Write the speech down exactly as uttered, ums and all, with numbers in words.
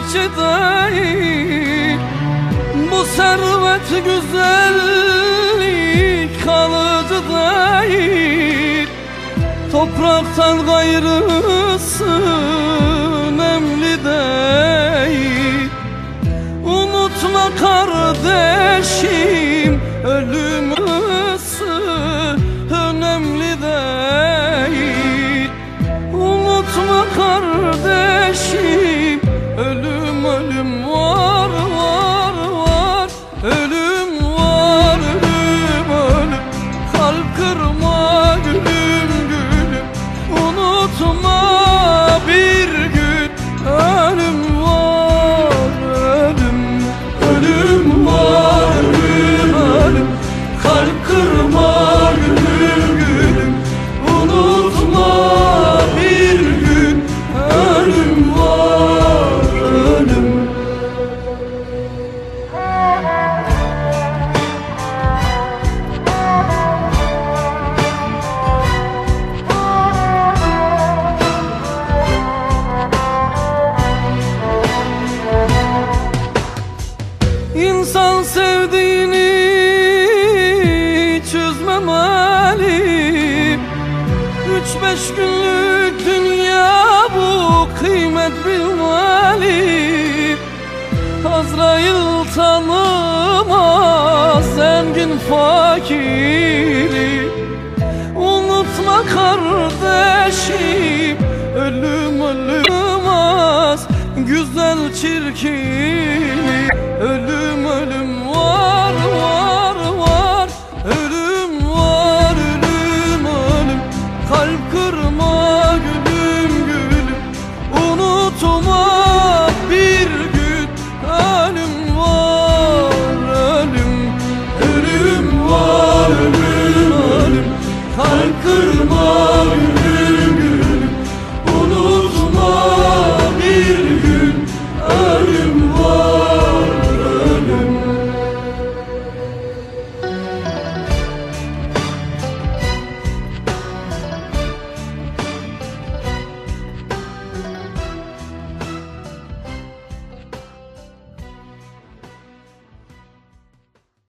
geçici değil. Bu servet güzellik kalıcı değil. Topraktan gayrısı önemli değil. Unutma kardeşim, ölümüsü önemli değil. Unutma kardeşim, ölüm ölüm var var var. Ölüm var, ölüm ölüm. Kalp kırma gülüm gülüm. Unutma bir gün ölüm var, ölüm. Ölüm var, ölüm ölüm. Kalp kırma gülüm gülüm. Unutma bir gün ölüm var, ölüm. İnsan sevdiğini çözmemeli. Üç beş günlük dünya bu, kıymet bilmeli. Azrail tanımaz zengin fakiri. Unutma kardeşim, ölüm ölüm az, güzel çirkin.